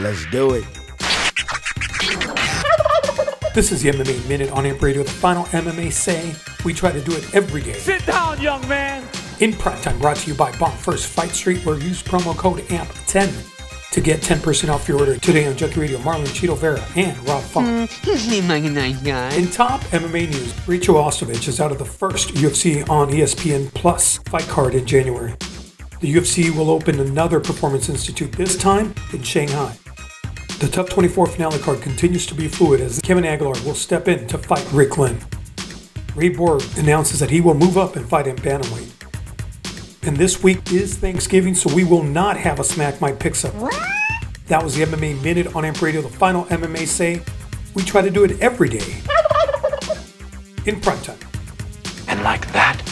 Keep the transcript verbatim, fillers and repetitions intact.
Let's do it. This is the M M A Minute on Amp Radio, the final M M A say. We try to do it every day. Sit down, young man. In prime time, brought to you by Bomb First Fight Street, where use promo code A M P ten to get ten percent off your order. Today on Junkie Radio, Marlon Cheeto Vera and Rob Funk. Mm, he seems like a nice guy. In top M M A news, Richo Ostrovich is out of the first U F C on E S P N Plus fight card in January. The U F C will open another Performance Institute, this time in Shanghai. The Tough twenty-four finale card continues to be fluid as Kevin Aguilar will step in to fight Rick Lynn. Ray Borg announces that he will move up and fight in bantamweight. And this week is Thanksgiving, so we will not have a Smack My Picks Up. That was the M M A Minute on Amp Radio, the final M M A say. We try to do it every day in prime time. And like that,